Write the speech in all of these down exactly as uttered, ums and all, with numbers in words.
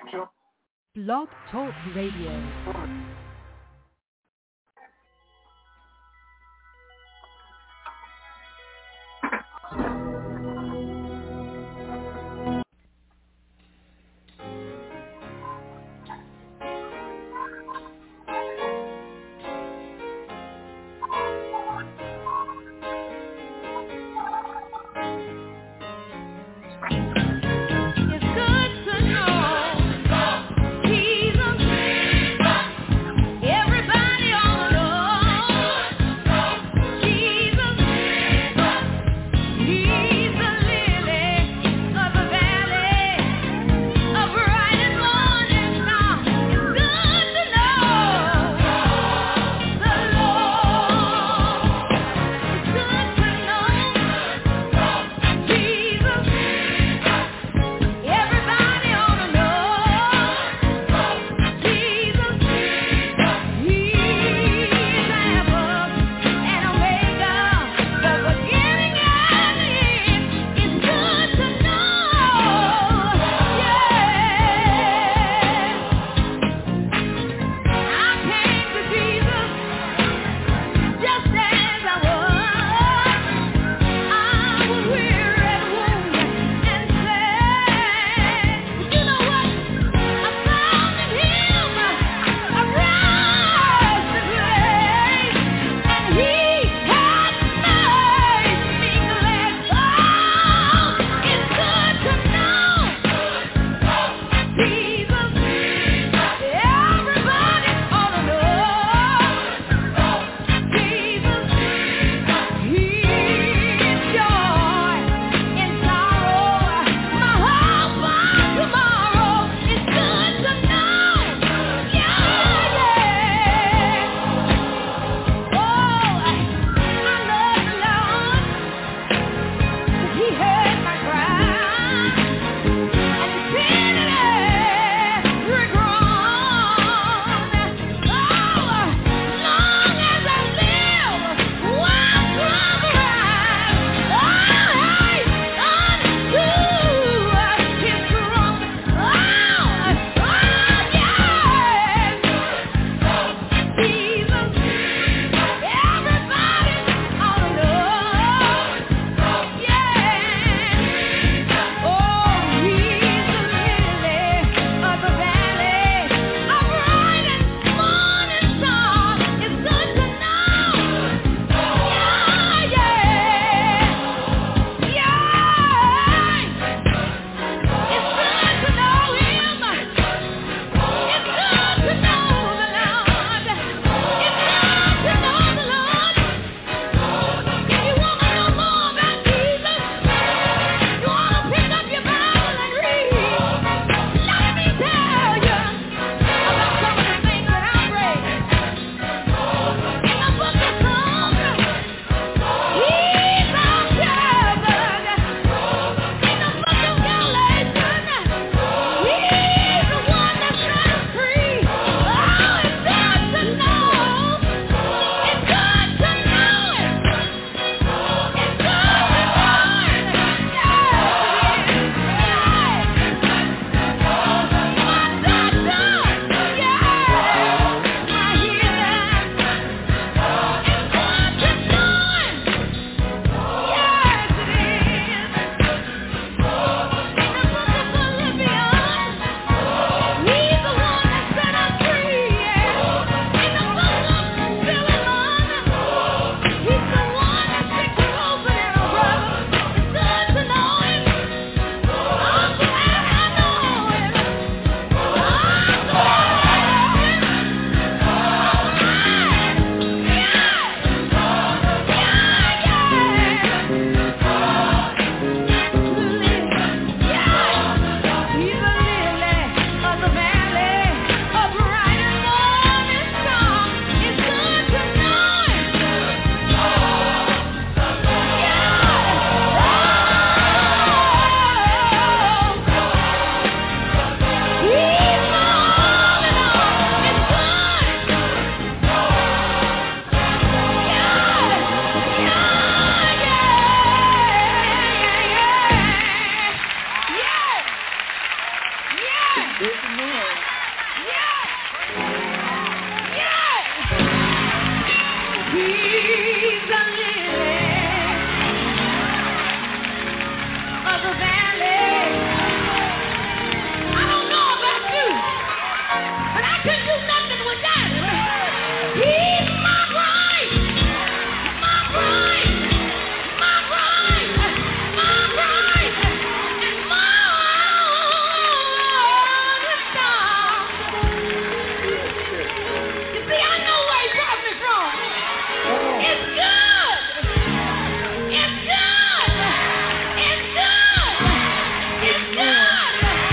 Blog Talk Radio. It's good to know Jesus, Jesus. Good to know. He's the lily of the valley. I don't know about you, but I couldn't do nothing without him. He's my right, my right, my right, my right, and my star. You see, I know where he brought me from. It's good. It's good. It's good. It's good.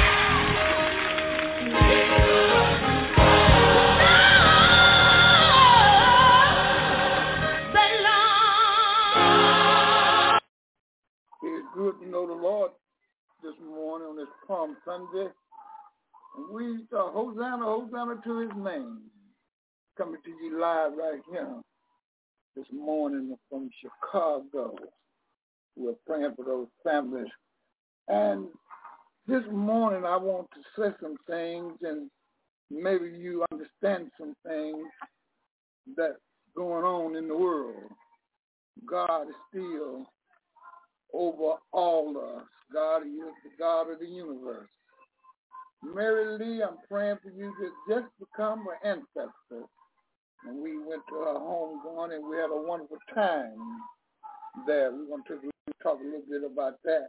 It's good to know the Lord this morning on this Palm Sunday. And we uh, Hosanna, Hosanna to his name. Coming to you live right here this morning from Chicago. We're praying for those families. And this morning I want to say some things, and maybe you understand some things that's going on in the world. God is still over all of us. God is the God of the universe. Mary Lee, I'm praying for you to just become an ancestor. And we went to her home going, and we had a wonderful time there. We're going to talk a little bit about that.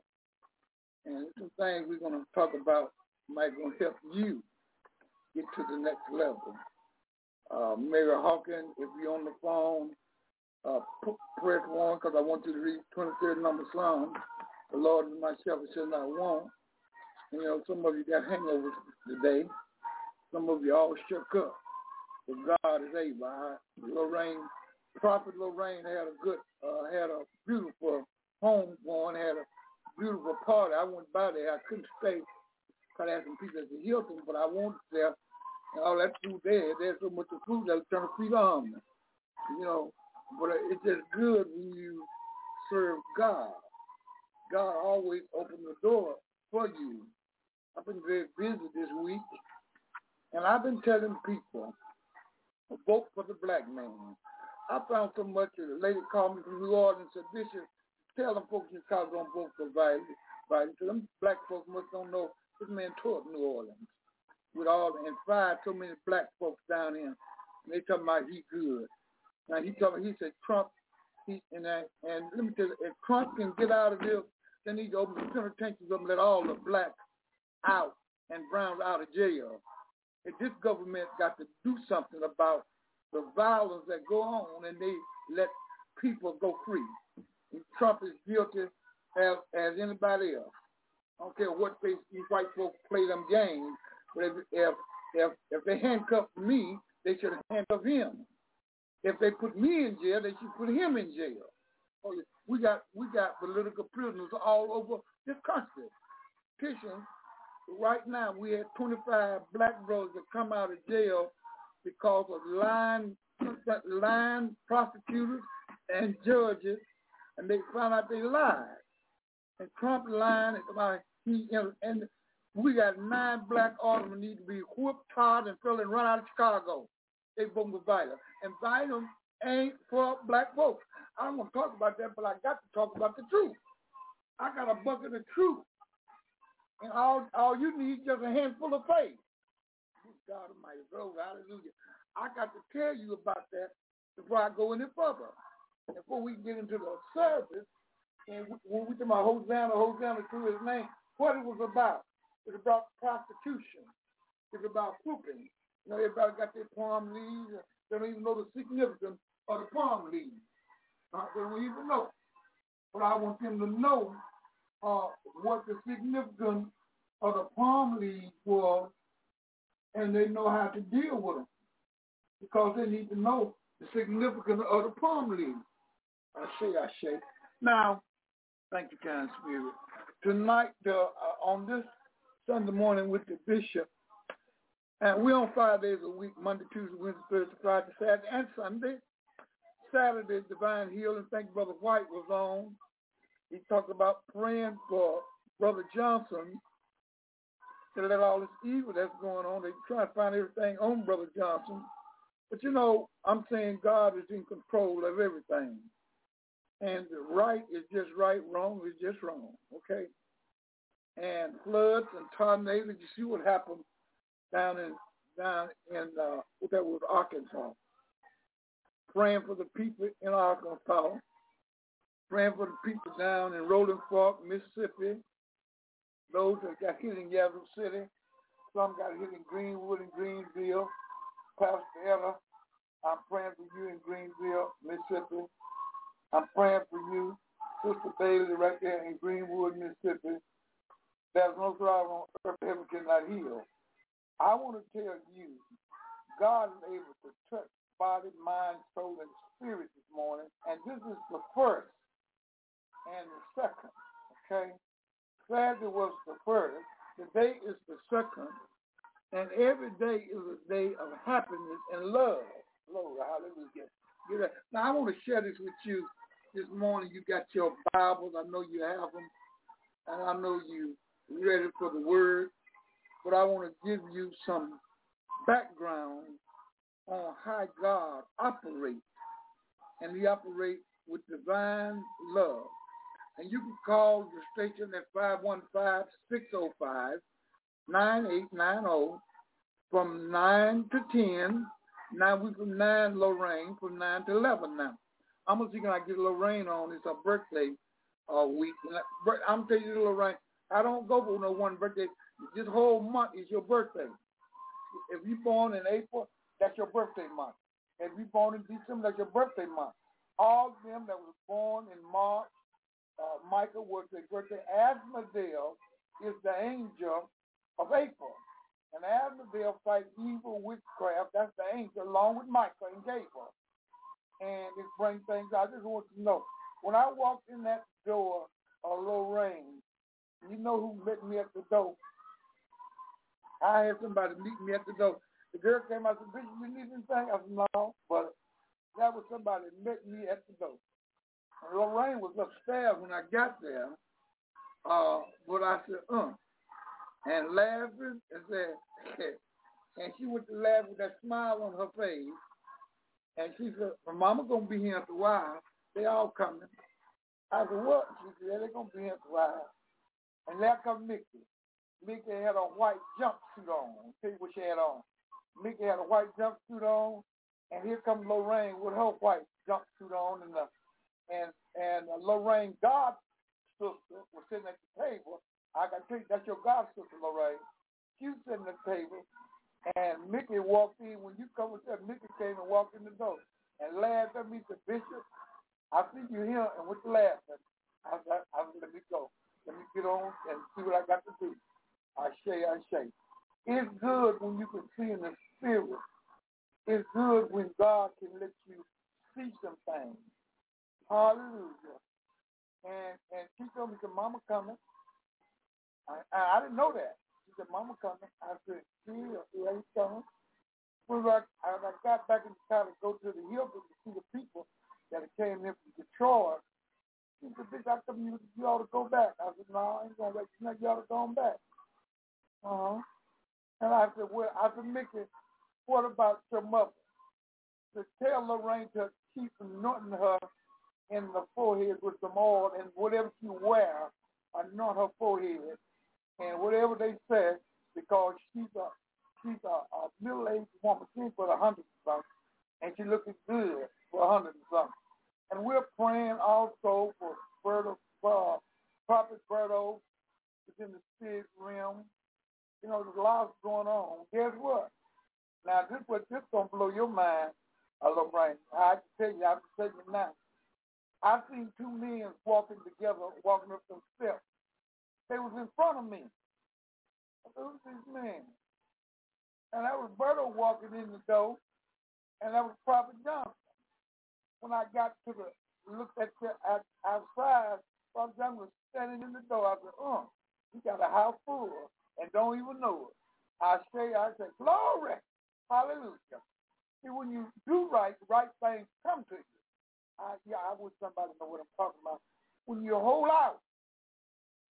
And some things we're going to talk about might going to help you get to the next level. Uh, Mary Hawkins, if you're on the phone, uh, press one, because I want you to read twenty-third number Psalm. The Lord is my shepherd, shall not want. And, you know, some of you got hangovers today. Some of you all shook up. But God is able. I, Lorraine, Prophet Lorraine had a good, uh, had a beautiful home going, had a beautiful party. I went by there. I couldn't stay because I had some people at the Hilton, but I wanted there. And all that food there, there's so much of food that was trying to feed on me. You know, but it's just good when you serve God. God always opens the door for you. I've been very busy this week, and I've been telling people, vote for the black man. I found so much that a lady called me from New Orleans and said, Bishop, tell them folks in Chicago don't vote for Biden. Biden. So them black folks must don't know this man toured New Orleans with all, and fired so many black folks down here. And they talking about he good. Now he told me, he said Trump, he, and, I, and let me tell you, if Trump can get out of this, then he can open the penitentiaries up and let all the blacks out and browns out of jail. If this government got to do something about the violence that go on, and they let people go free. And Trump is guilty as, as anybody else. I don't care what they, these white folks play them games, but if, if, if, if they handcuff me, they should handcuff him. If they put me in jail, they should put him in jail. We got we got political prisoners all over this country. Petitions. Right now, we had twenty-five black brothers that come out of jail because of lying, lying prosecutors and judges, and they found out they lied. And Trump lying about he, you know, and we got nine black aldermen need to be whooped, tarred, and filled and run out of Chicago. They vote with Biden, and Biden ain't for black folks. I don't want to talk about that, but I got to talk about the truth. I got a bucket of truth. And all all you need is just a handful of faith. God Almighty, glory, hallelujah. I got to tell you about that before I go any further. Before we get into the service, and when we talk about Hosanna, Hosanna to his name, what it was about. It's about prostitution. It's about pooping. You know, everybody got their palm leaves. They don't even know the significance of the palm leaves. Uh, they don't even know. But I want them to know uh, what the significance of the palm leaves was, and they know how to deal with them because they need to know the significance of the palm leaves. I say, I say. Now, thank you, kind spirit. Tonight, uh, uh, on this Sunday morning with the bishop, and we're on five days a week, Monday, Tuesday, Wednesday, Thursday, Friday, Saturday, and Sunday. Saturday, Divine Healing. Thank you, Brother White was on. He talked about praying for Brother Johnson to let all this evil that's going on. They try to find everything on Brother Johnson. But, you know, I'm saying God is in control of everything. And right is just right, wrong is just wrong, okay? And floods and tornadoes, you see what happened down in, down in uh, what that was, Arkansas. Praying for the people in Arkansas. Praying for the people down in Rolling Fork, Mississippi. Those that got hit in Yazoo City. Some got hit in Greenwood and Greenville. Pastor Ella, I'm praying for you in Greenville, Mississippi. I'm praying for you, Sister Bailey, right there in Greenwood, Mississippi. There's no cloud on earth that heaven cannot heal. I want to tell you, God is able to touch body, mind, soul, and spirit this morning. And this is the first and the second, okay? Saturday was the first. Today is the second. And every day is a day of happiness and love. Lord, hallelujah. Get that. Now, I want to share this with you this morning. You got your Bibles. I know you have them. And I know you ready for the word. But I want to give you some background on how God operates. And he operates with divine love. And you can call the station at five one five, six oh five, nine eight nine zero from nine to ten. Now we from nine, Lorraine, from nine to eleven now. I'm going to see can I get Lorraine on. It's her birthday uh, week. I'm telling you, Lorraine, I don't go for no one birthday. This whole month is your birthday. If you're born in April, that's your birthday month. If you're born in December, that's your birthday month. All of them that was born in March, uh, Michael was their birthday. Asmodeo is the angel of April. And Asmodeo fights evil witchcraft. That's the angel along with Michael and Gabriel. And it brings things out. I just want you to know, when I walked in that door of Lorraine, you know who met me at the door? I had somebody meet me at the door. The girl came out and said, Bishop, you need anything? I said, no, but that was somebody that met me at the door. And Lorraine was upstairs when I got there, uh, but I said, uh, and laughing and said, and she went to laugh with that smile on her face, and she said, my mama gonna be here after a while. They all coming. I said, what? She said, yeah, they gonna be here after a while. And there come Mickey. Mickey had a white jumpsuit on. I'll tell you what she had on. Mickey had a white jumpsuit on, and here comes Lorraine with her white jumpsuit on, and the, and and uh, Lorraine, God's sister, was sitting at the table. I got to tell you, that's your God sister, Lorraine. She was sitting at the table, and Mickey walked in. When you come with that, Mickey came and walked in the door and laughed at me. Said, Bishop, I see you here, and what's laughing? I said, I said, let me go. Let me get on and see what I got to do. I say, I say. It's good when you can see in the spirit. It's good when God can let you see some things. Hallelujah. And and she told me, Mama coming. I, I, I didn't know that. She said, Mama coming. I said, yeah, yeah, he's coming. When I, I got back in the car to go to the Hilton to see the people that came in from Detroit, she said, Bitch, I told you, you ought to go back. I said, no, I ain't going to let you know you ought to go back. Uh-huh. And I said, well, I said, Mickey, what about your mother? To tell Lorraine to keep anointing her in the forehead with some oil, and whatever she wear, anoint her forehead, and whatever they say, because she's a she's a, a middle-aged woman. She's for a hundred and something, and she looking good for a hundred and something. And we're praying also for Berto, uh, Prophet Berto, who's in the spirit realm. You know, there's a lot going on. Guess what? Now, this what this gonna blow your mind, a little brain. I can tell you, I can tell you now. I've seen two men walking together, walking up some steps. They was in front of me. I said, who's this man? And that was Berto walking in the door, and that was Prophet Johnson. When I got to the, looked at the at, outside, Prophet Johnson was standing in the door. I said, oh, he got a house full and don't even know it. I say, I say, glory, hallelujah. See, when you do right, right things come to you. I, yeah, I wish somebody know what I'm talking about. When you hold out,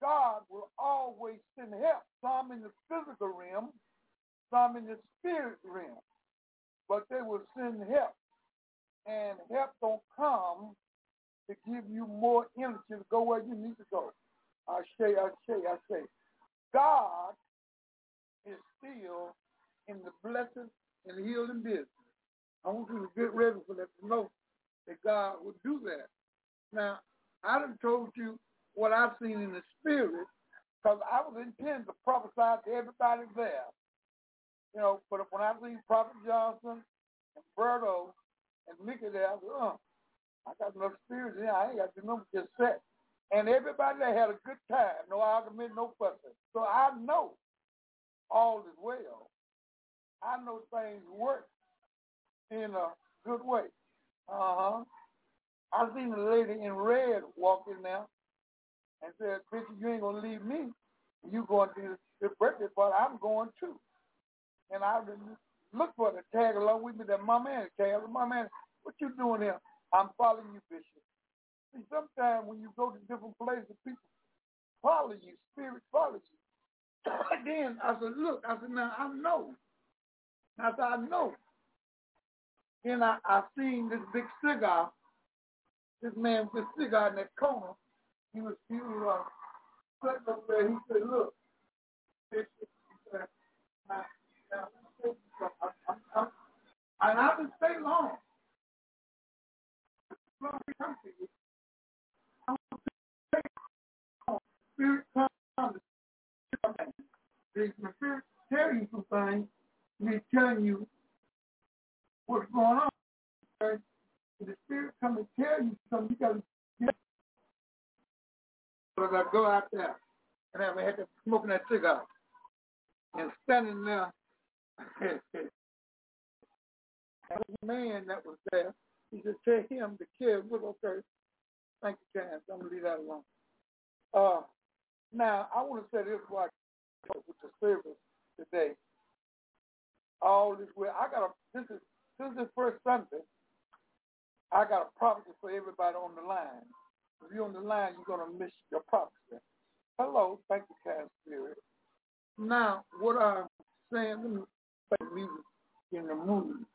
God will always send help, some in the physical realm, some in the spirit realm. But they will send help. And help don't come to give you more energy to go where you need to go. I say, I say, I say. God is still in the blessing and the healing business. I want you to get ready for that, to know that God will do that. Now, I done told you what I've seen in the spirit, because I was intended to prophesy to everybody there. You know, but when I seen Prophet Johnson and Berto and Mickey there, I said, oh, I got enough spirit here. I ain't got to know just set. And everybody there had a good time. No argument, no fussing. So I know all is well. I know things work in a good way. Uh-huh. I seen a lady in red walk in there and said, Bishop, you ain't going to leave me. You going to the birthday party. I'm going too. And I looked for her to tag along with me. That my man tag. My man, what you doing here? I'm following you, Bishop. See, sometimes when you go to different places, people follow you. Spirit follows you. Then I said, look, I said, now I know. I said, I know. Then I, I seen this big cigar. This man with this cigar in that corner. He was, he was uh, sitting up there. He said, look, Bishop, he said, I, I, I, I, I, and I didn't stay long. Long come to you. I'm going to take on. Spirit comes. The Spirit tell you some things. He's telling you what's going on. Okay? The Spirit come and tell you something. You got to get. But I go out there and I had to smoking that cigar and standing there. That was a man that was there. He said, tell him the kid was okay. Thank you, Chance. I'm going to leave that alone. Uh, now, I want to say this before I talk with the service today. All this way, I got a, this is, this is the first Sunday. I got a prophecy for everybody on the line. If you're on the line, you're going to miss your prophecy. Hello. Thank you, Cass Spirit. Now, what I'm saying, let me play music in the mood.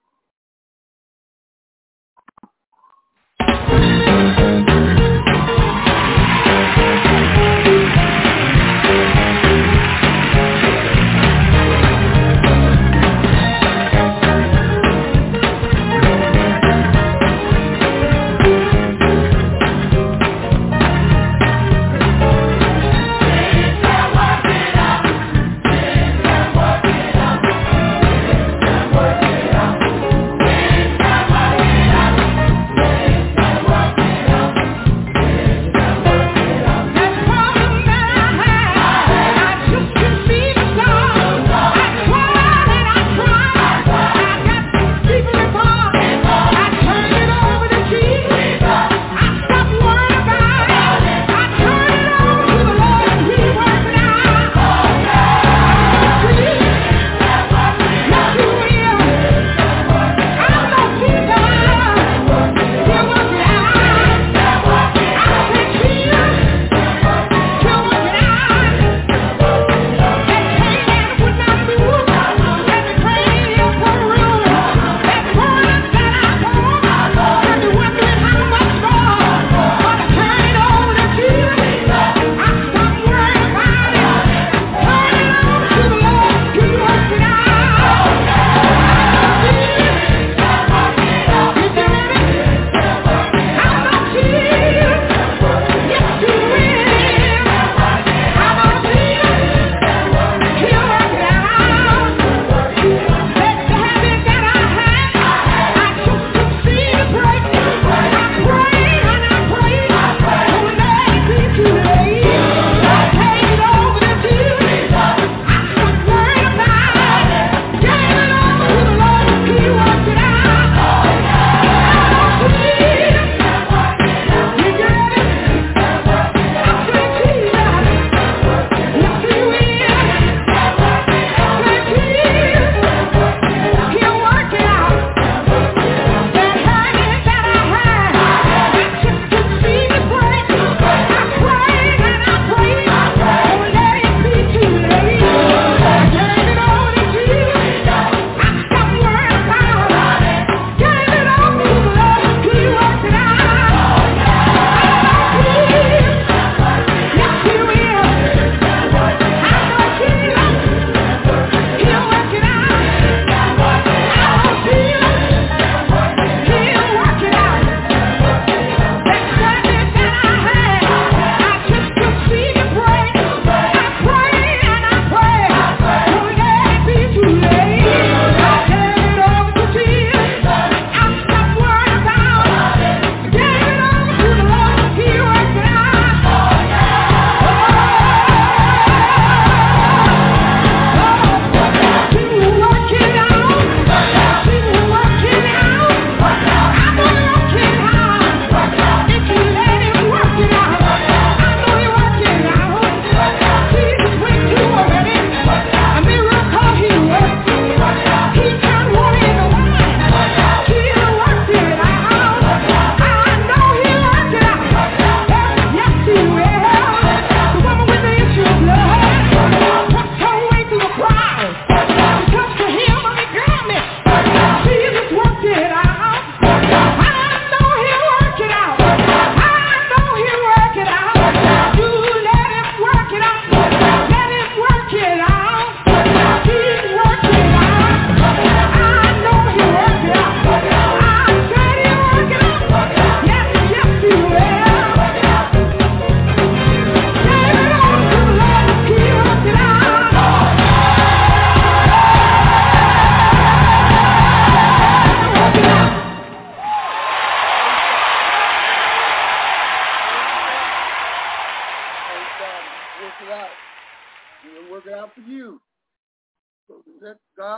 Work it out.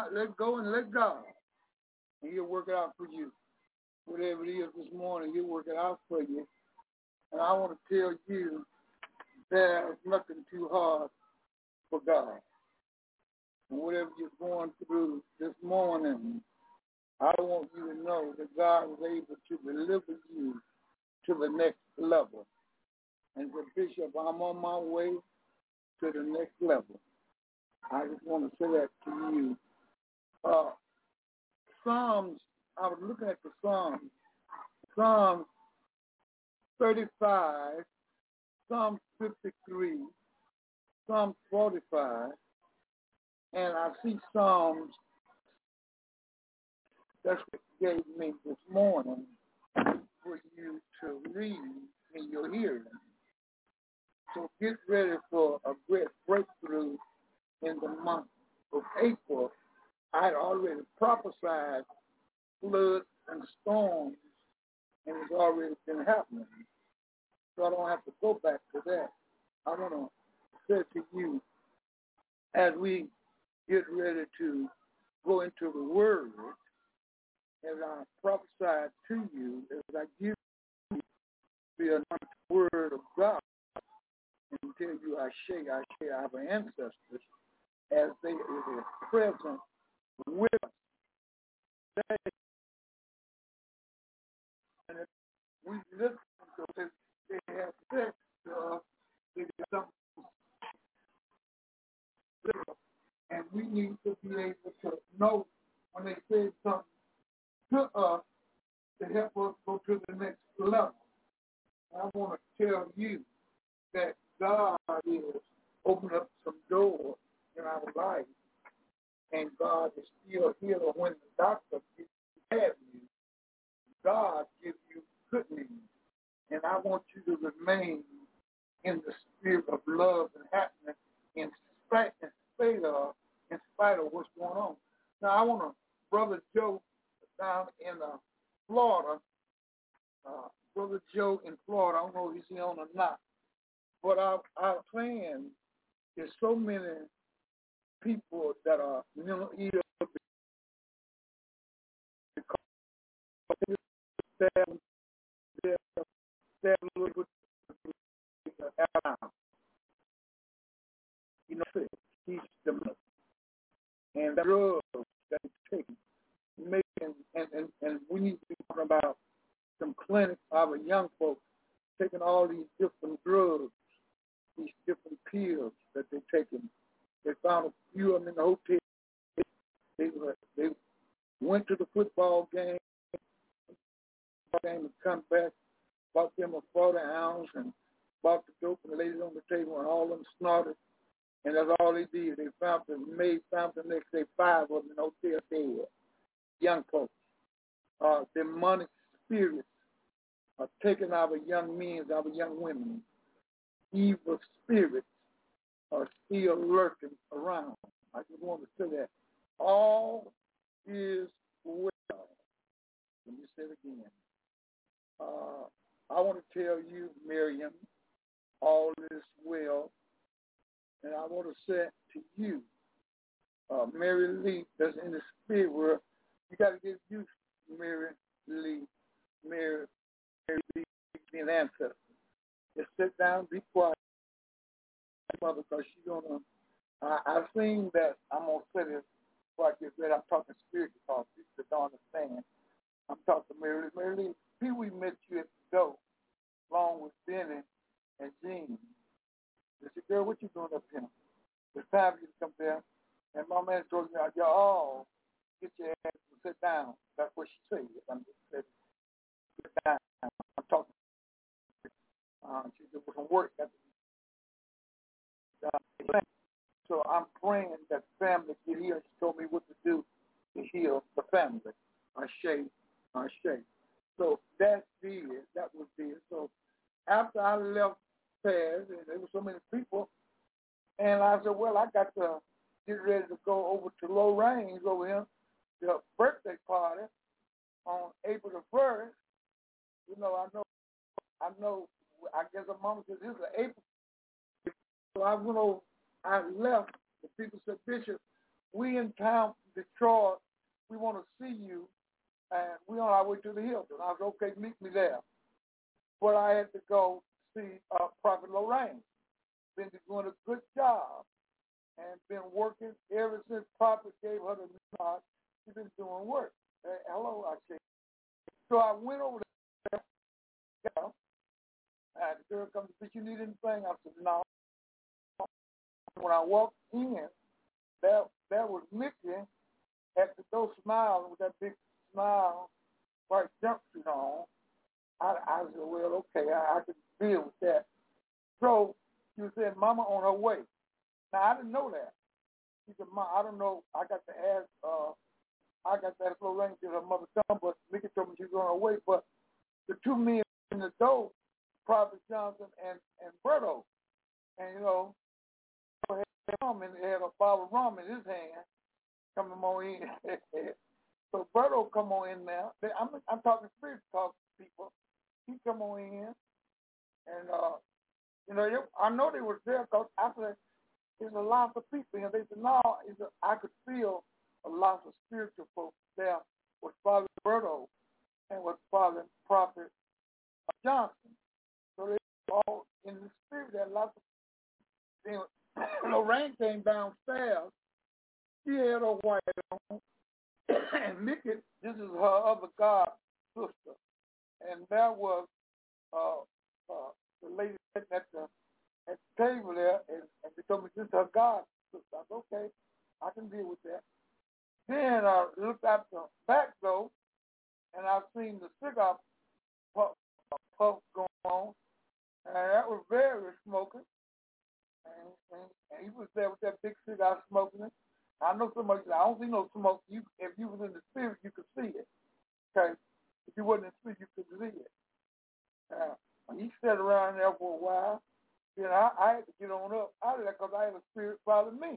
let go and let God. And he'll work it out for you. Whatever it is this morning, he'll work it out for you. And I want to tell you there's nothing too hard for God. And whatever you're going through this morning, I want you to know that God is able to deliver you to the next level. And the Bishop, I'm on my way to the next level. I just want to say that to you. Uh, Psalms, I was looking at the Psalms. Psalm thirty-five, Psalm fifty-three, Psalm forty-five, and I see Psalms. That's what he gave me this morning for you to read in your hearing. So get ready for a great breakthrough in the month of April. I had already prophesied floods and storms, and it's already been happening. So I don't have to go back to that. I want to say to you, as we get ready to go into the Word, as I prophesy to you, as I give you the anointed Word of God, and tell you, I share, I share our ancestors as they are present with us. They, and if we listen to them, they have said to us, they get something, and we need to be able to know when they say something to us to help us go to the next level. I want to tell you that God is opening up some doors in our life, and God is still here when the doctor has you. God gives you good news, and I want you to remain in the spirit of love and happiness in spite, in spite of, in spite of what's going on. Now, I want to, Brother Joe down in uh, Florida, uh, Brother Joe in Florida, I don't know if he's on or not, but our, our plan is so many people that are mental ill because they're, they're, they're a little bit you know, he's the and the drugs that they take, making, and, and, and we need to be talking about some clinics, our young folks taking all these different drugs, these different pills that they're taking. They found a few of them in the hotel. They were, they went to the football game, game and come back, bought them a forty ounce and bought the dope and laid it on the table, and all of them snorted. And that's all they did. They found the maid found the next day five of them in the hotel bed. Young folks, uh, demonic spirits are taking our young men, our young women. Evil spirits are still lurking around. I just want to say that all is well. Let me say it again. Uh, I want to tell you, Miriam, all is well. And I want to say to you, uh, Mary Lee, that's in the spirit world, you got to get used to Mary Lee, Mary, Mary Lee being an ancestor. Just sit down, be quiet, mother, because she's going to, I've seen that, I'm going to say this before I get ready, I'm talking spirit because people don't understand. I'm talking to Mary Lee. Mary Lee, Pee Wee met you at the door, along with Benny and Jean. They said, girl, what you doing up here? It's time for you to come there. And my man told me, y'all all get your ass and sit down. That's what she said. I'm just said, sit down. I'm talking. Uh, she said, well, from work. Uh, so I'm praying that the family get here. She told me what to do to heal the family. I shake, I shake. So that's it. That was it. So after I left Paris, and there were so many people, and I said, well, I got to get ready to go over to Lorraine's over here, the birthday party on April the first. You know, I know, I know, I guess a mama said, this is April. So I went over, I left, the people said, Bishop, we in town Detroit, we want to see you, and we're on our way to the Hilton. I said, okay, meet me there. But I had to go see uh, Prophet Lorraine. Been doing a good job and been working ever since Prophet gave her the nod. She's been doing work. Hey, hello, I said. So I went over there. Yeah. And the girl comes, did you need anything? I said, no. When I walked in, there, there was Mickey at the door smiling with that big smile, white jumpsuit on. I, I said, well, okay, I, I can deal with that. So she said, Mama on her way. Now, I didn't know that. She said, Mom, I don't know. I got to ask, uh, I got to ask Lorraine to her mother come, but Mickey told me she was on her way. But the two men in the door, Prophet Johnson and, and Berto, and, you know, had rum and had a bottle of rum in his hand, coming on in. So Berto come on in now. I'm, I'm talking spirit talk to people. He come on in, and, uh, you know, I know they were there because I said, there's a lot of people here. They said, no, it's a, I could feel a lot of spiritual folks there with Father Berto and with Father Prophet Johnson. So they were all in the spirit. There are lots of things. Lorraine came downstairs. She had her white on. And Mickey, this is her other god sister. And there was uh, uh, the lady at the at the table there, and, and they told me this is her god sister. I said, okay, I can deal with that. Then I looked out the back door, and I seen the cigar puff, puff going on, and that was very smoking. And, and, and he was there with that big cigar smoking it. I know somebody said, I don't see no smoke. You, if you was in the spirit, you could see it. Okay? If you wasn't in the spirit, you could see it. Uh, he sat around there for a while. Then I, I had to get on up out of there because I had a spirit follow me.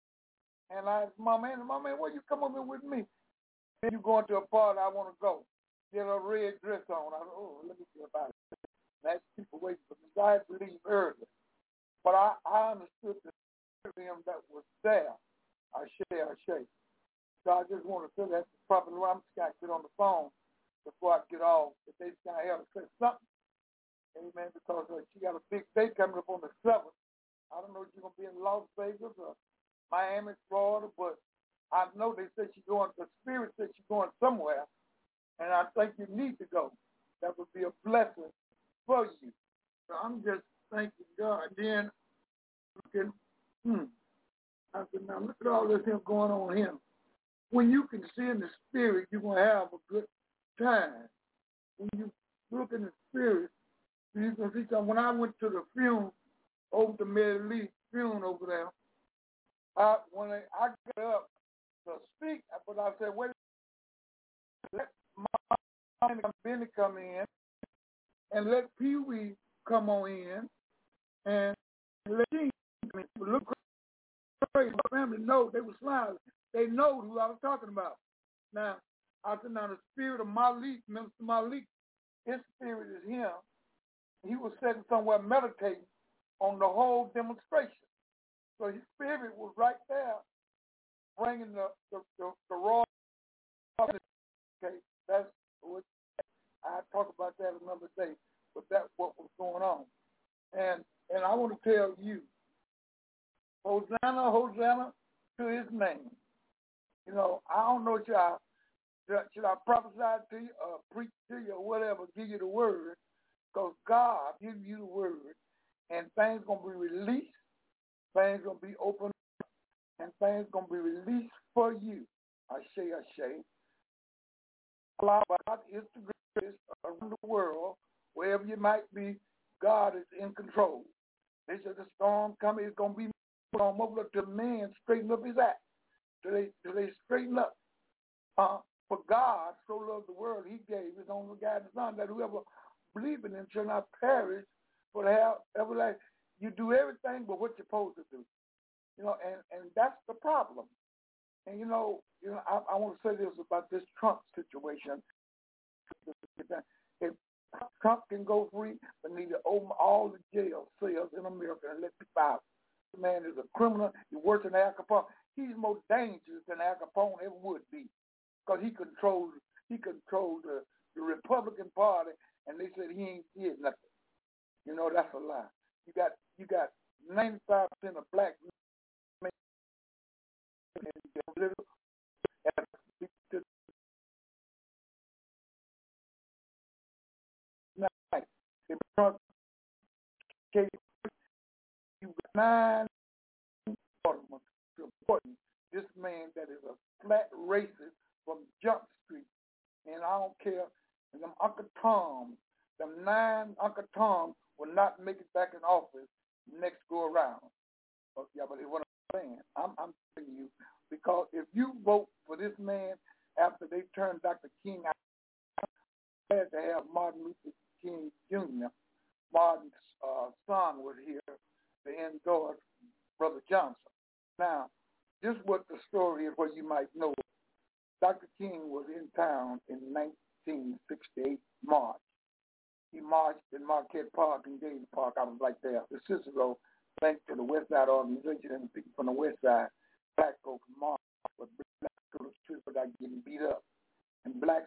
And I asked my man, my man, where you come over with me? Then you going to a party I want to go. Get a red dress on. I said, oh, let me see about it. That's people waiting for me. So I had to leave early. But I, I understood the spirit that was there. I share, I share. So I just want to say that Prophet I'm just got to get on the phone before I get off. If they just got to have to say something. Amen. Because uh, she got a big day coming up on the seventh. I don't know if you're going to be in Las Vegas or Miami, Florida, but I know they said she's going, the spirit said she's going somewhere, and I think you need to go. That would be a blessing for you. So I'm just thanking God. Then, looking, hmm, I said, now look at all this here going on here. When you can see in the spirit, you're going to have a good time. When you look in the spirit, you can see something. When I went to the funeral, over to Mary Lee's funeral over there, I, when I, I got up to speak, but I said, wait, let my Benny come in, and let Pee Wee come on in, and let Gene come in. Look crazy. My family know, they were smiling. They know who I was talking about. Now, I said, now the spirit of Malik, Minister Malik, his spirit is him. He was sitting somewhere meditating on the whole demonstration. So his spirit was right there, bringing the the, the, the raw. Okay, that's what I talk about that another day. But that's what was going on, and and I want to tell you, Hosanna, Hosanna to His name. You know, I don't know should I should I prophesy to you or preach to you or whatever, give you the word, because God gives you the word, and things gonna be released. Things going to be open, and things going to be released for you. I say, I say. God is the greatest around the world. Wherever you might be, God is in control. They said the storm coming is going to be storm over till man straighten up his act. Till they, till they straighten up. Uh, for God so loved the world, He gave His only begotten Son, that whoever believes in Him shall not perish, but have everlasting. You do everything but what you're supposed to do, you know, and, and that's the problem. And you know, you know, I, I want to say this about this Trump situation. If Trump can go free, but need to open all the jail cells in America and let people out. The man is a criminal. He works in Al Capone. he's more dangerous than Al Capone ever would be, because he controls he controls the, the Republican Party, and they said he ain't did nothing. You know, that's a lie. You got you got ninety-five percent of black men and little night. They brought you got nine ornaments to support this man that is a flat racist from Jump Street. And I don't care. And them Uncle Tom, them nine Uncle Tom will not make it back in office next go around. But, yeah, but what I'm saying, I'm, I'm telling you, because if you vote for this man after they turn Doctor King out, I had to have Martin Luther King Junior Martin's uh, son was here to endorse Brother Johnson. Now, this is what the story is, what you might know. Doctor King was in town in nineteen sixty-eight, March. He marched in Marquette Park and Gage Park. I was right there. The Cicero, thanks to the West Side organization and people from the West Side, black folks marched, but black people without getting beat up. And blacks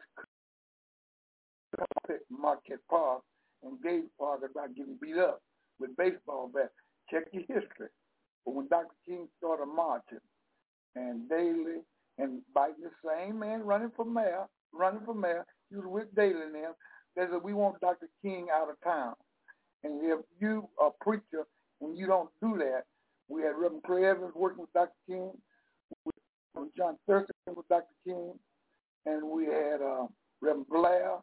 could Marquette Park and Gage Park without getting beat up with baseball bats. Check your history. But when Doctor King started marching, and Daley, and Biden, the same man running for mayor, running for mayor, he was with Daley and them, they said, we want Doctor King out of town. And if you are a preacher and you don't do that, we had Reverend Clay Evans working with Doctor King, with John Thurston with Doctor King, and we had uh, Reverend Blair,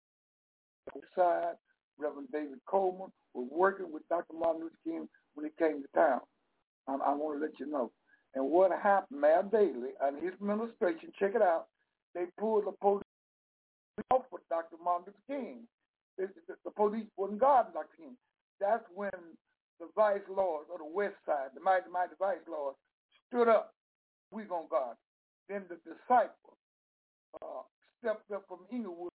side, Reverend David Coleman was working with Doctor Martin Luther King when he came to town. I, I want to let you know. And what happened, Mayor Daley and his administration, check it out, they pulled the police off with Doctor Martin Luther King. The, the, the police wasn't guarding Doctor King. That's when the vice lords of the West Side, the mighty, mighty vice lords, stood up. We gonna guard. Then the disciples uh, stepped up from Inglewood,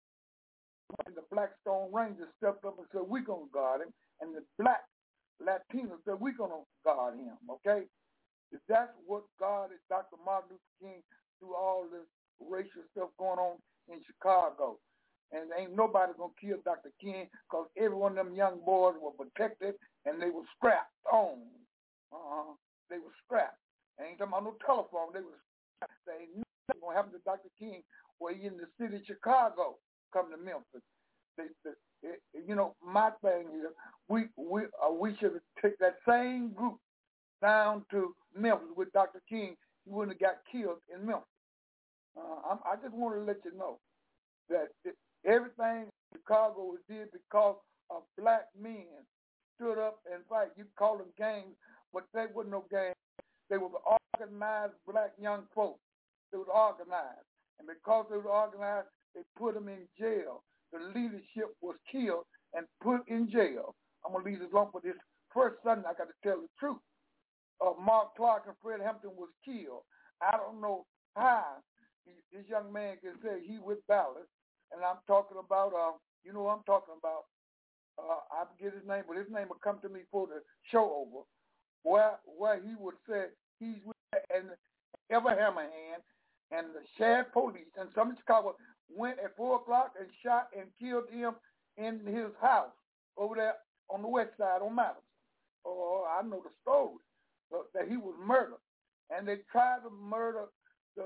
and the Blackstone Rangers stepped up and said, we gonna guard him. And the black Latinos said, we gonna guard him, okay? That's what God is, Doctor Martin Luther King, through all this racial stuff going on in Chicago. And ain't nobody going to kill Doctor King because every one of them young boys were protected and they were strapped on. Uh-huh. They were strapped. Ain't talking about no telephone. They were strapped. They ain't nothing going to happen to Doctor King while he in the city of Chicago come to Memphis. They, they, it, you know, my thing is we, we, uh, we should take that same group down to Memphis with Doctor King. He wouldn't have got killed in Memphis. Uh, I just want to let you know that it, everything in Chicago was did because of black men stood up and fight. You call them gangs, but they wasn't no gangs. They were organized black young folks. They was organized. And because they were organized, they put them in jail. The leadership was killed and put in jail. I'm going to leave this alone for this first Sunday. I got to tell the truth. Uh, Mark Clark and Fred Hampton was killed. I don't know how he, this young man can say he with Dallas, and I'm talking about, uh, you know what I'm talking about. Uh, I forget his name, but his name will come to me for the show over, where where he would say he's with and Ever Hammerhand and the sheriff police and some in Chicago went at four o'clock and shot and killed him in his house over there on the west side on Madison. Oh, I know the story. That he was murdered, and they tried to murder the,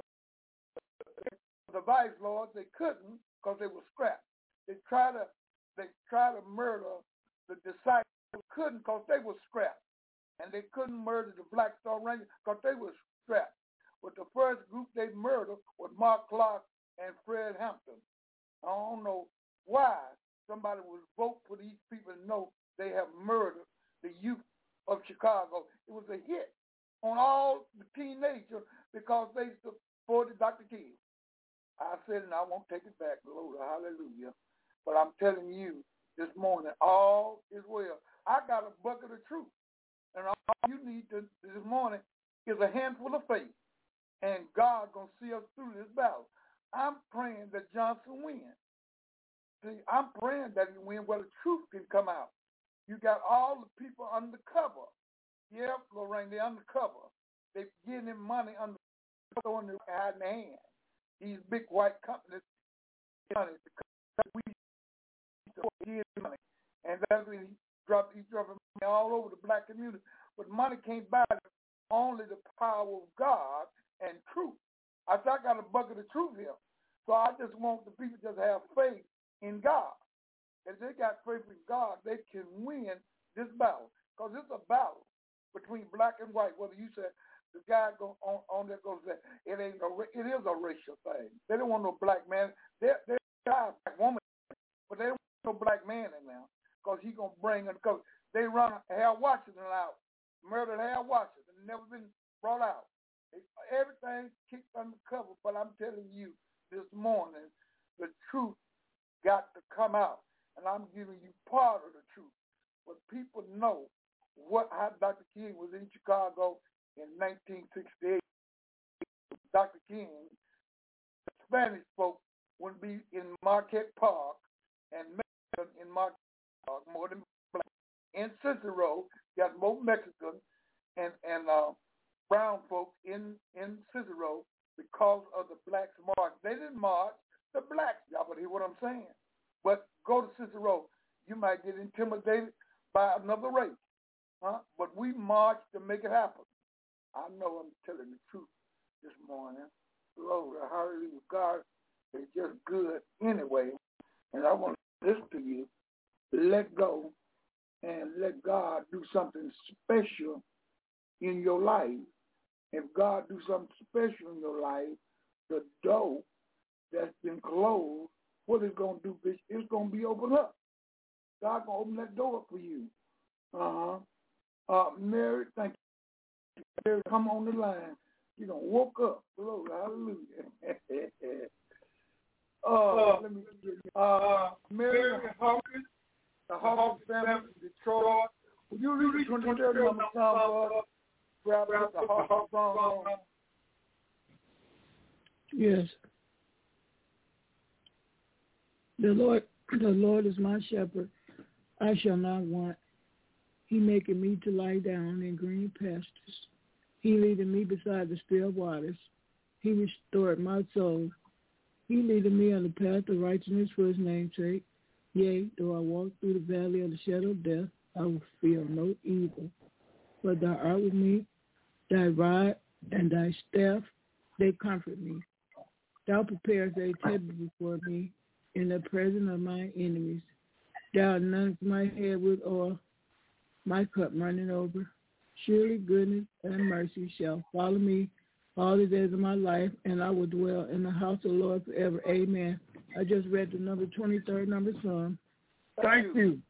the vice lords. They couldn't because they were scrapped. They tried to they tried to murder the disciples. They couldn't because they were scrapped, and they couldn't murder the Blackstone Rangers because they were scrapped. But the first group they murdered was Mark Clark and Fred Hampton. I don't know why somebody would vote for these people and know they have murdered the youth of Chicago. It was a hit on all the teenagers because they supported Doctor King. I said, and I won't take it back, Lord, hallelujah. But I'm telling you this morning, all is well. I got a bucket of truth, and all you need to, this morning is a handful of faith, and God gonna see us through this battle. I'm praying that Johnson wins. See, I'm praying that he wins where the truth can come out. You got all the people undercover. Yeah, Lorraine, they're undercover. They giving him money under throwing it out in the hand. These big white companies money because we give money, and that's when he dropped he dropping money all over the black community. But money can't buy only the power of God and truth. I said I got a bucket of truth here, so I just want the people just have faith in God. If they got faith in God, they can win this battle, because it's a battle between black and white. Whether you say the guy go on, on there goes that it ain't a, it is a racial thing. They don't want no black man. They they got a black woman, but they don't want no black man in there, because he gonna bring them. Because they run Harold Washington out, murdered Harold Washington, never been brought out. Everything kicked under cover. But I'm telling you this morning, the truth got to come out, and I'm giving you part of the truth. But people know what how Doctor King was in Chicago in nineteen sixty-eight. Doctor King, Spanish folk would be in Marquette Park and Mexican in Marquette Park more than black. In Cicero, you got more Mexican and and uh, brown folks in in Cicero because of the blacks march. They didn't march, the blacks. Y'all but hear what I'm saying. But go to Cicero, you might get intimidated by another race, huh? But we march to make it happen. I know I'm telling the truth this morning. Lord, hallelujah, God is just good anyway. And I want to listen to you. Let go and let God do something special in your life. If God do something special in your life, the door that's been closed, what it's going to do, bitch, it's going to be opened up. God going to open that door up for you. Uh-huh. Uh, Mary, thank you. Mary, come on the line. You don't woke up. Glory, hallelujah. uh, uh, let me get uh, Mary Hawkins, the Hawkins family in Detroit. Would you read the twenty-third number song for us? Grab the Hawkins song. Yes. The Lord, the Lord is my shepherd; I shall not want. He maketh me to lie down in green pastures. He leadeth me beside the still waters. He restored my soul. He leadeth me on the path of righteousness for his name's sake. Yea, though I walk through the valley of the shadow of death, I will fear no evil. For thou art with me, thy rod and thy staff, they comfort me. Thou preparest a table before me in the presence of my enemies. Thou anointest my head with oil, my cup running over. Surely goodness and mercy shall follow me all the days of my life, and I will dwell in the house of the Lord forever. Amen. I just read the number twenty-third number song. Thank, Thank you. you.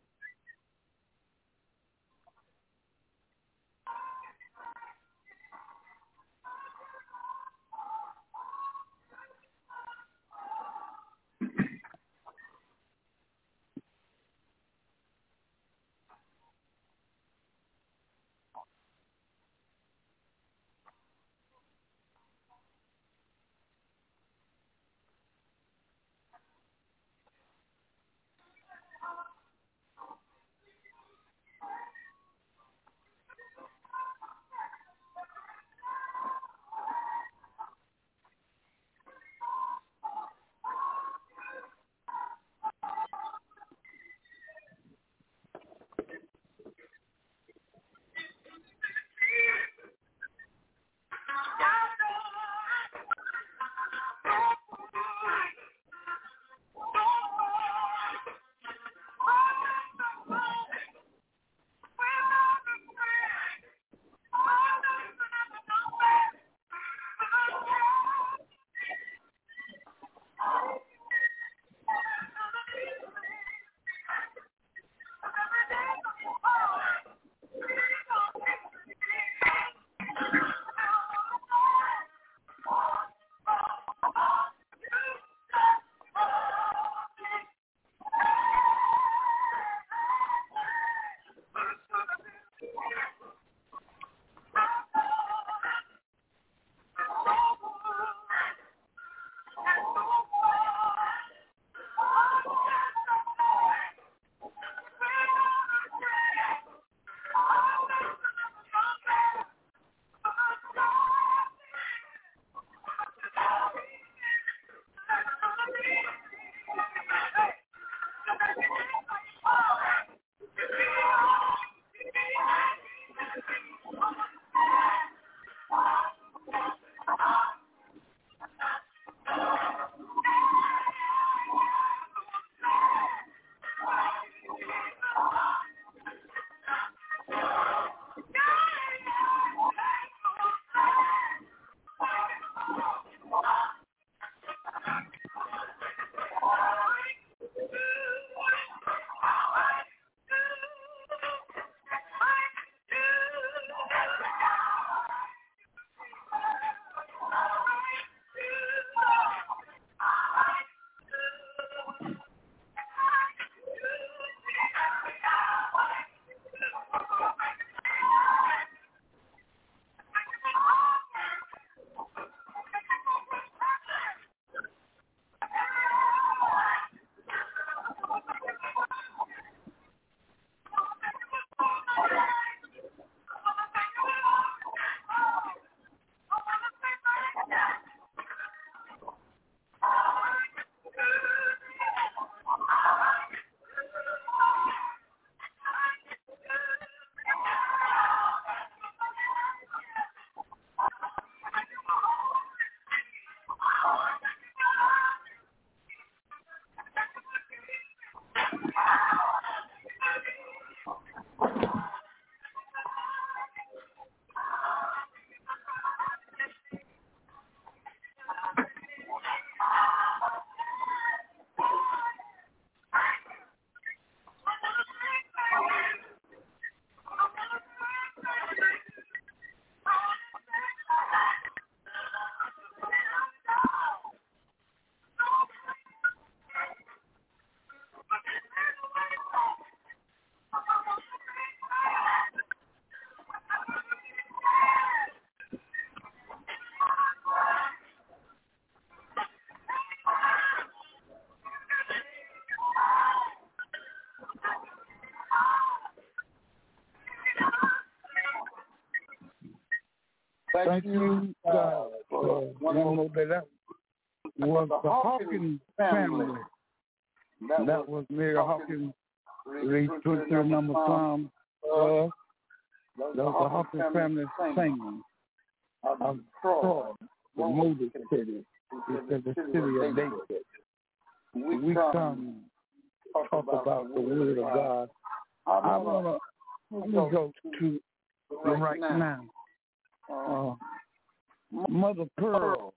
Thank you, God, for one more that that was the Hawkins family. That was Mary Hawkins, read twenty-three number Psalm. Uh, that was the Hawkins family singing of Troy, the Moses city. It says the city of David. We come talk about the word of God. I want to go to right now. Uh, Mother Pearl.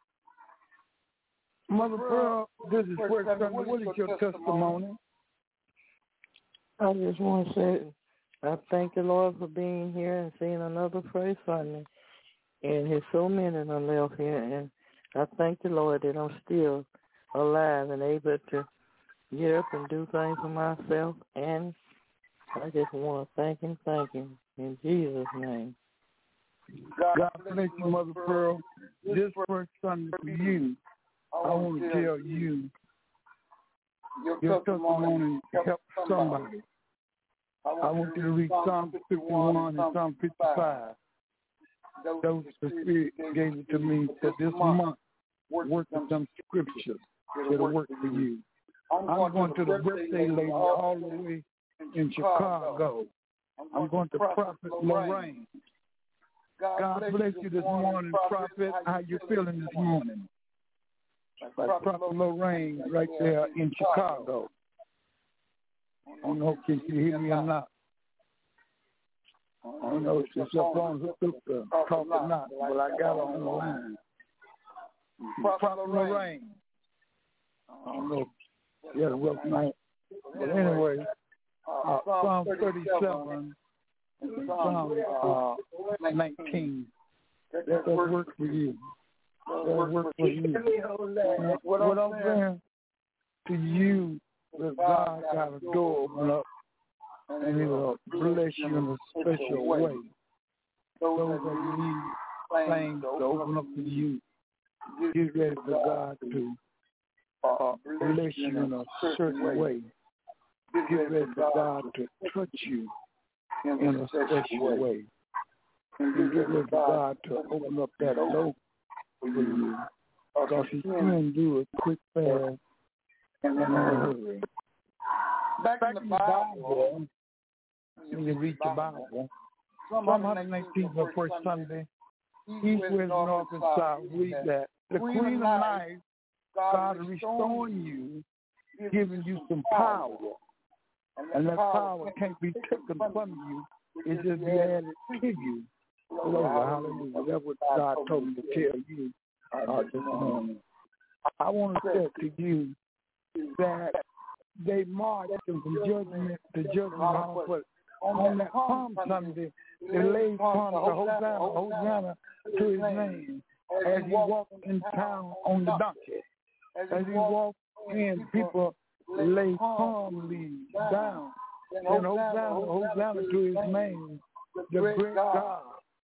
Mother Pearl, this is First Sunday. What is your testimony? I just want to say I thank the Lord for being here and seeing another First Sunday. And there's so many that are left here. And I thank the Lord that I'm still alive and able to get up and do things for myself. And I just want to thank him, thank him in Jesus' name. God bless you, Mother Pearl. This First Sunday for you, I want to tell you your testimony help somebody. I want you to read Psalm fifty-one and Psalm fifty-five. Those the Spirit gave it to me for this month. Work with some scriptures that'll work for you. I'm going to the birthday lady all the way in Chicago. I'm going to Prophet Lorraine. God bless you this morning, Prophet. How you feeling this morning? Prophet Lorraine right there in Chicago. I don't know if you hear me or not. I don't know if it's your phone hooked up to talk or not, but I got her on the line. Prophet Lorraine. I don't know if you had a rough night. But anyway, uh, Psalm thirty-seven and Psalm uh, nineteen. That does work for you. That work for you. Now, what I'm saying to you is God got a door open up and He'll bless you in a special way. Those that need things to open up for you, get ready for God to uh, bless you in a certain way. Get ready for God to touch you in a special way. And get ready for God to open up that door for you. Because He can do it quick, fast, and in a hurry. Back in the Bible, when you read the Bible, Psalm one nineteen for First Sunday, East, West, North, and South, read that. The Queen of Life, God is restoring you, giving you some power. And that power can't be taken from you. It just be added to you. Glory, hallelujah. That's what God told me to tell you uh, this morning. I want to say to you that they marched from judgment to judgment, but on that Palm Sunday, they laid palms to Hosanna, Hosanna to His name as He walked in town on the donkey. As He walked in, people lay palm leaves down. And Hosanna, Hosanna to His name, the great God.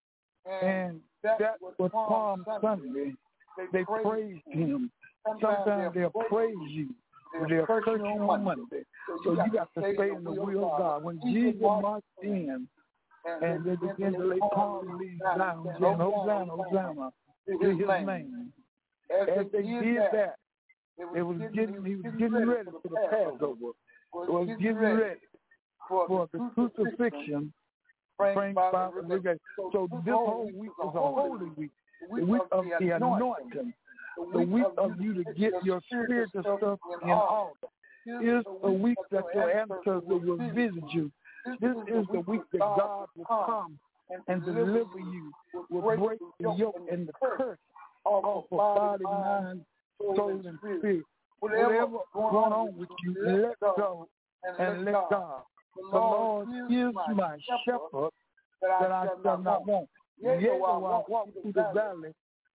And that was Palm Sunday. They praised Him. Sometimes they'll praise you, but they'll curse you on Monday. So you got to stay in the will of God. When Jesus marched in and they began to lay palm leaves down, saying, Hosanna, Hosanna to His name. As they did that, it was getting, he was getting ready for the Passover. It was getting ready for the crucifixion. Praying by the So this whole week is a holy week, the week of the anointing, the week of you to get your spiritual stuff in order. It's a week that your ancestors will visit you. This is the week that God will come and deliver you, will break the yoke and the curse off of body, mind, soul, and spirit. Whatever going on with you, let go and let God. The Lord is my shepherd that I shall not want. Yet though I walk through the valley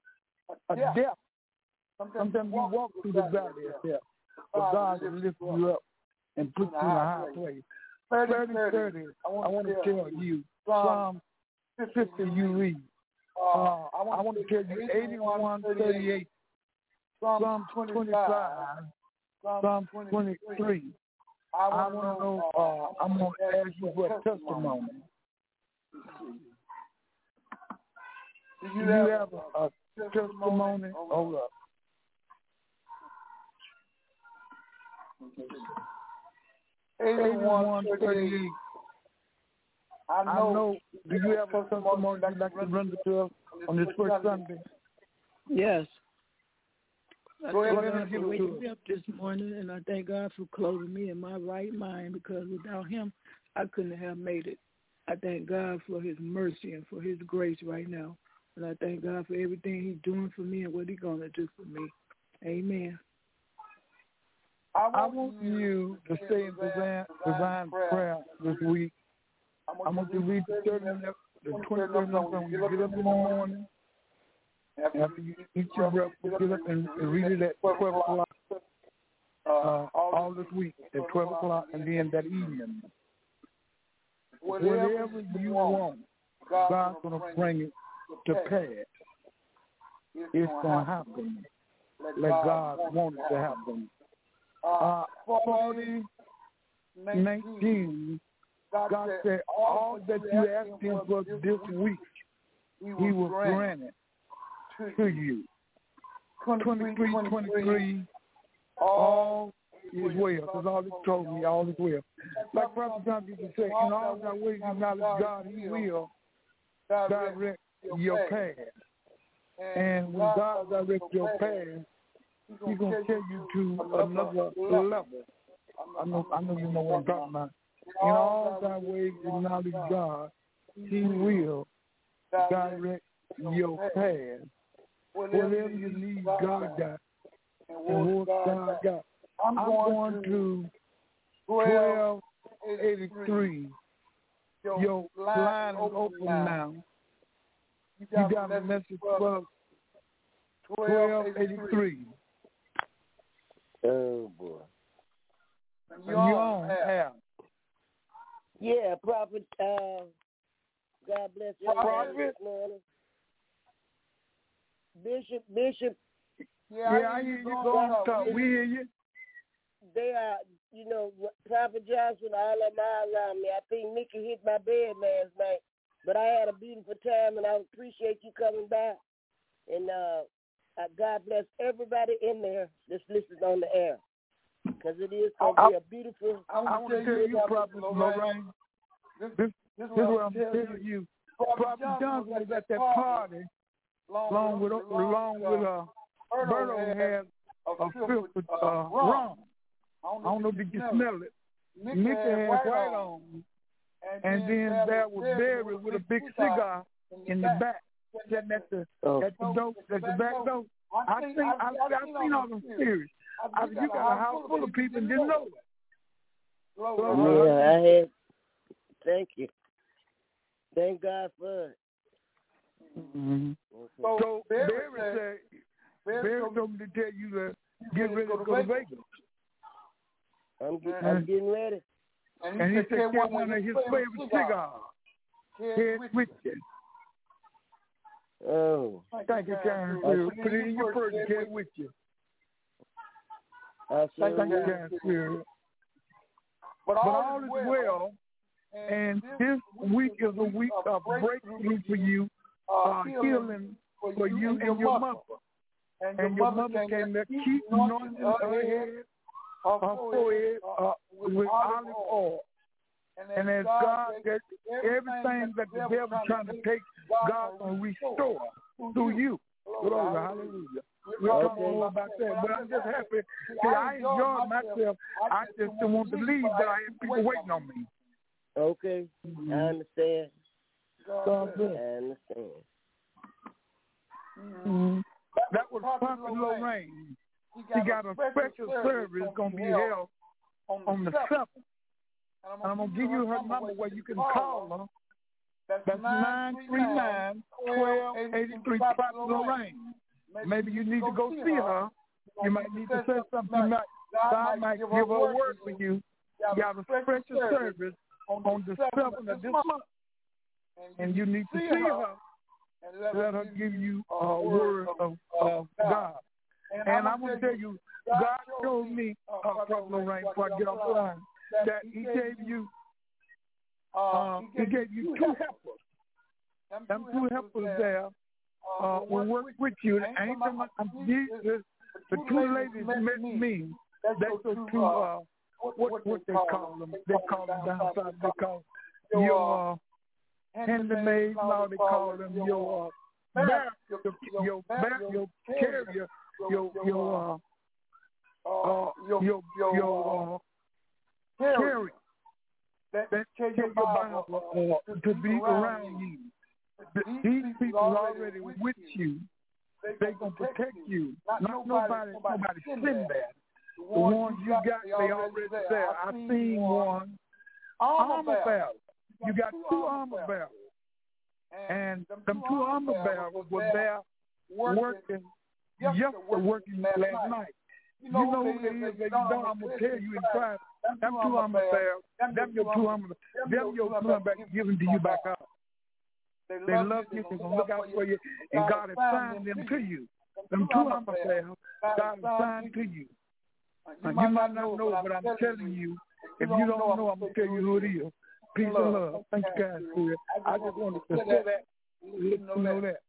of death. Sometimes you walk through the valley of death, but God will lift you up and put you in a high place. thirty thirty, I want to tell you, Psalm fifty you read. Uh, I want to tell you eighty-one thirty-eight, Psalm twenty-five, Psalm twenty-three. I want to know, uh, I'm going to ask you for a testimony. Do you, Do have, you have a, a testimony? testimony? Hold up. eighty-one thirty-eight. I know. I know. Do you have a testimony you'd like to render to us on this first Sunday? Yes. I Go thank ahead God and for give it waking to me up this morning, and I thank God for clothing me in my right mind, because without him, I couldn't have made it. I thank God for his mercy and for his grace right now. And I thank God for everything he's doing for me and what he's going to do for me. Amen. I I want, want you to say in divine, divine prayer this week. I want you to read the thirty minutes, the twenty-third minutes when you get up in the morning. After you eat your breakfast, get up and, and read it at twelve o'clock uh, all this week at twelve o'clock, and then that evening. Whatever you want, God's going to bring it to pass. It's going to happen. Let God want it to happen. Uh, forty nineteen, God said all that you asked him for this week, he will grant it to you. twenty-three twenty-three, all is well, because all he told me, all is well. Like Prophet John used to say, in all thy ways acknowledge God, he will direct your path. And when God directs your path, he's going to take you to another level. I know, I know you know what I'm talking about. In all thy ways acknowledge God, he will direct your path. Whatever you need, God got. And what God got. I'm going to twelve eighty-three. Your line is open now. You got a message for twelve eighty-three. Oh, boy. You're on air. Yeah, Prophet. Uh, God bless you. Prophet. This morning. Bishop, Bishop. Yeah, yeah, I hear you. Go on, talk. We hear you. They are, you know, Prophet Johnson, all of them are around me. I think Nikki hit my bed last night, but I had a beautiful time, and I appreciate you coming back. And uh, God bless everybody in there that's listening on the air, because it is going to be a beautiful. I want to tell you, Prophet Lorraine. This, this, this is what I'm telling you. Prophet Johnson was at that party, along with along with uh, Berto had a fifth with uh, rum. I don't know, did you smell it? Nick had white on, and then there was Barry with a big cigar in the back, sitting at the oh. at the door, at the back door. I seen I, I seen all them spirits. I said, you got a house full of people and didn't know it. Yeah, I had. Thank you. Thank God for it. Mm-hmm. So, so Barry said, Barry told me to tell you to get ready to go to Vegas. I'm, get, I'm getting ready. And, and he said, get one of his favorite cigars. Head with you. Oh. Thank you, Karen. Put it in your purse and get it with you. Thank you, Karen. But all is well. And this week is a week of breakthrough for you, uh, healing for you and your mother. And your mother can keep anointing her head, her forehead uh, with olive oil. And as God, that everything that the devil is trying to take, God will restore through you. Glory, hallelujah. We'll talk more about that. But I'm just happy. See, I enjoyed myself. I just don't want to leave, but I have people waiting on me. Okay, mm-hmm. I understand. God bless. I understand. Mm-hmm. That was Prophet Lorraine. She got a special service going to be held on the seventh. And I'm going to give you her number where you can call her. That's nine three nine, one two eight three, Prophet Lorraine. Maybe you need to go see her. You might need to say something. You might, God might give her a word for you. You got a special service on the seventh of this month. And you need to see her. Let her give you a word of, of God. And I'm going to tell you, God showed me, uh, Prophet Lorraine, before I get off the line, that he gave you, uh, he gave you two helpers. Them two helpers there uh, will work with you. The angel of Jesus, the two ladies met me. That's the two, uh, what, what they call them? They call them down south. They call them your uh, handmaid, now they call them your uh, bear, your, your, bear, your carrier, your, your, uh, uh, your, your, your, uh, carry. That take your Bible uh, to be around you. These people already with you. They're going to protect you. Not nobody, nobody send that. The ones you got, they already there. I seen one armor bearer. You got two armor bearers. And them two armor bearers were there working, yesterday working last night. You know who they is, they don't, I'm going to tell you in private. Them two armor bearers, them your two armor bearers, them your two armor bearers giving to you back up. They love you, they're going to look out for you, and God has signed them to you. Them two armor bearers, God has signed to you. Now, you might not know, but I'm telling you, if you don't know, I'm going to tell you who it is. Peace and love. Thank you guys for it. I just wanted to say that, let you know that.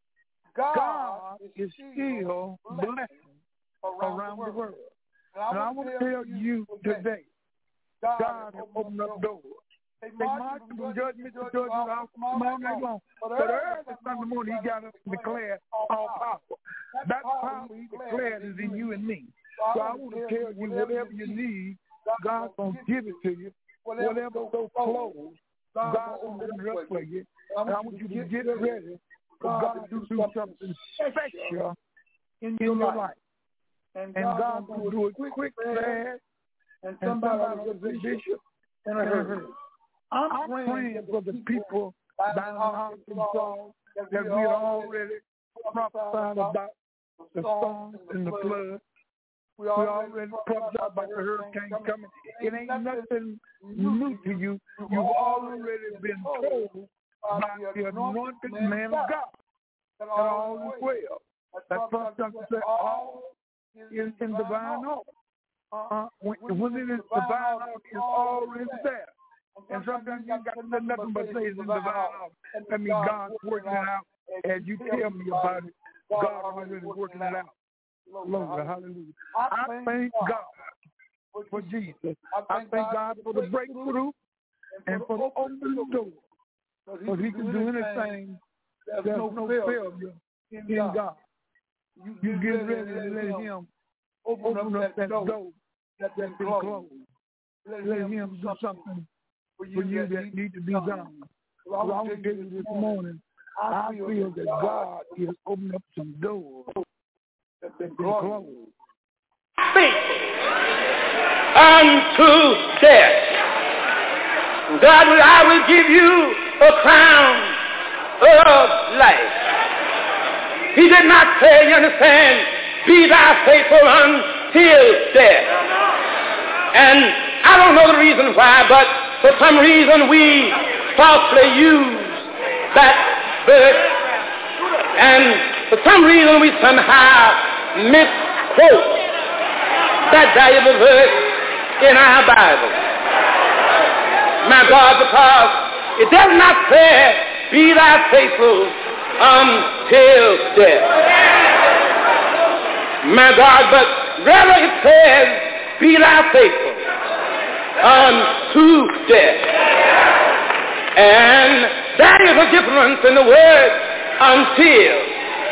God is still blessing around the world. And I want to tell you today, God has opened up doors. They marched from judgment to judgment all night long. But early Sunday morning, he got up and declared all power. That power he declared is in you and me. So I want to tell you, whatever you need, God's going to give it to you. Whatever so close, God will open it up for you. And I want you to get ready for God to do something special in your life. And God's going to do it quick, fast, and somebody will say, Bishop, and I heard. I'm praying for the people down in Arkansas that we already prophesied about the storms and the flood. We already prophesied about the hurricane coming. It ain't nothing new to you. You've already been told by the anointed man of God that all is well. That first time said all is in divine order. Uh, when, when it is divine order, it's already there. And sometimes you got to do nothing but say it's in divine order. That means God's working it out. As you tell me about it, God already working it out. Lord, hallelujah. I thank God for Jesus. I thank God for the breakthrough and for the open door. Because he can do anything. There's no failure in God. You get ready to let him open up that door that's been closed. Let him do something for you that need to be done. So I want to tell you this morning, I feel that God is opening up some doors that have been closed. Faithful unto death. God, I will give you a crown of life. He did not say, you understand, be thou faithful until death. And I don't know the reason why, but for some reason we falsely use that verse, and for some reason we somehow misquote that valuable verse in our Bible. My God, because it does not say, be thou faithful until death. My God, but rather it says, be thou faithful unto death. And that is a difference in the word until.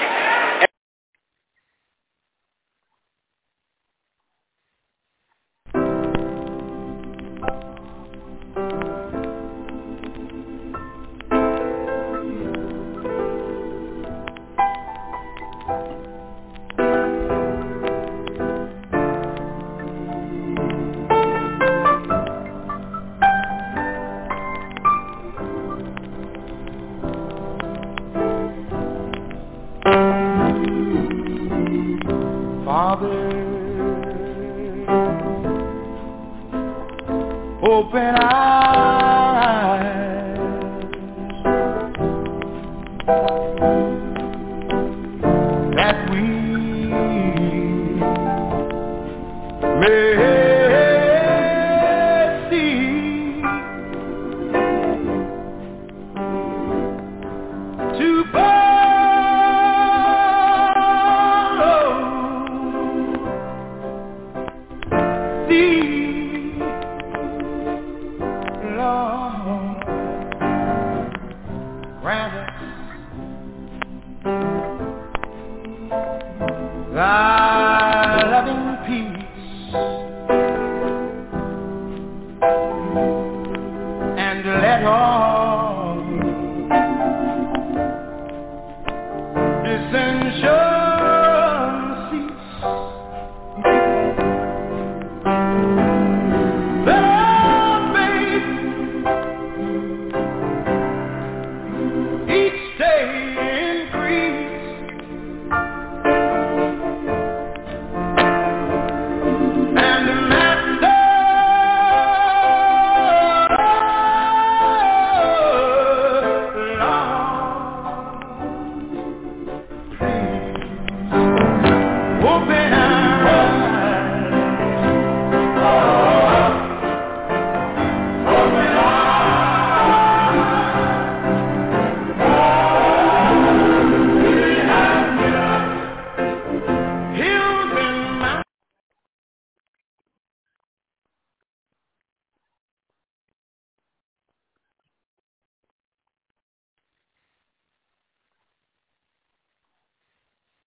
Open our eyes that we may